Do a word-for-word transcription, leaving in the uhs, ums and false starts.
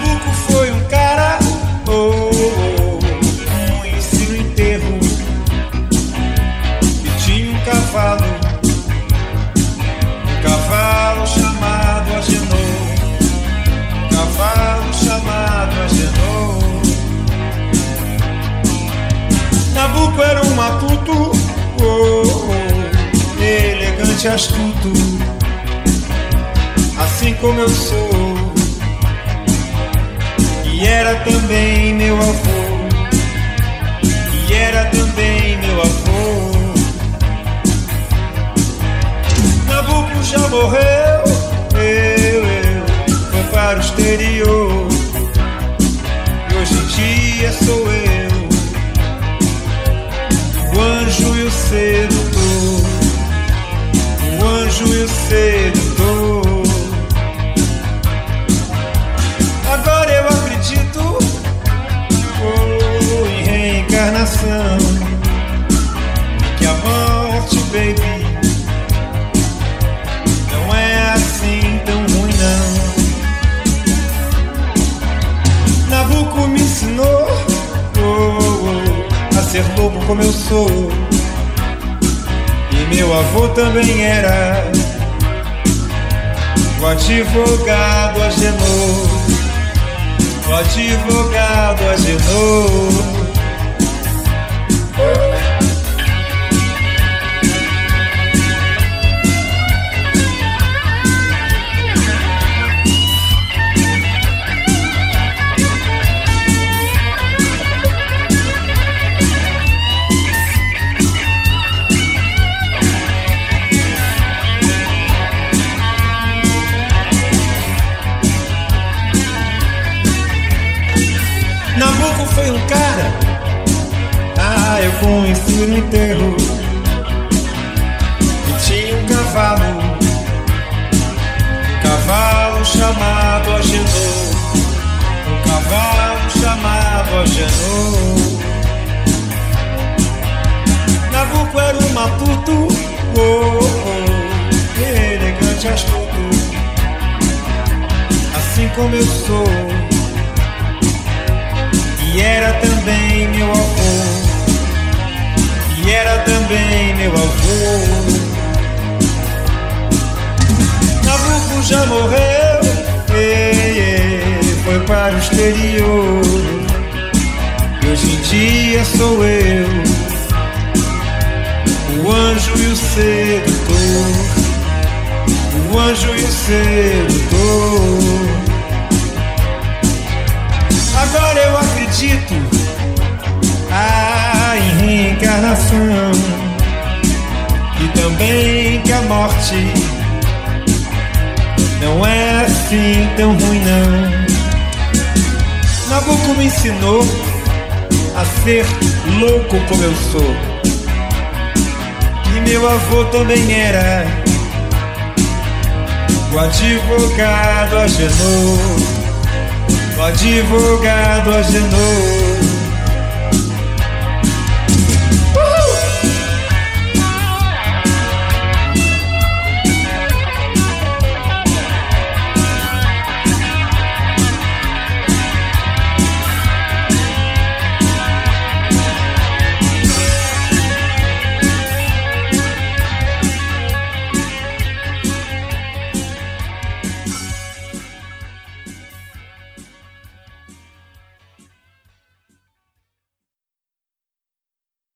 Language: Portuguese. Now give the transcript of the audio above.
Nabucco foi um cara, oh, oh, oh, um ensino enterro, e tinha um cavalo, um cavalo chamado Agenor, um cavalo chamado Agenor. Nabucco era um matuto, oh, oh, elegante e astuto, assim como eu sou. E era também meu avô, e era também meu avô. Nabucco já morreu, eu, eu, foi para o exterior, e hoje em dia sou eu, o anjo e o sedutor, o anjo e o sedutor. Agora eu acredito, oh, em reencarnação, que a morte, baby, não é assim tão ruim não. Nabucco me ensinou, oh, oh, a ser lobo como eu sou, e meu avô também era o advogado Agenor, o advogado Agenor. Nabucco foi um cara, ah, eu conheci no enterro, e tinha um cavalo, um cavalo chamado Agenor, um cavalo chamado Agenor. Nabucco era um matuto, oh, oh, elegante e astuto, assim como eu sou. E era também meu avô, e era também meu avô. Nabucco já morreu, ei, ei, foi para o exterior, e hoje em dia sou eu, o anjo e o sedutor, o anjo e o sedutor. Agora eu acredito, ah, em reencarnação, e também que a morte não é assim tão ruim não. Nabucco me ensinou a ser louco como eu sou, e meu avô também era o advogado Agenor, o advogado Agenor.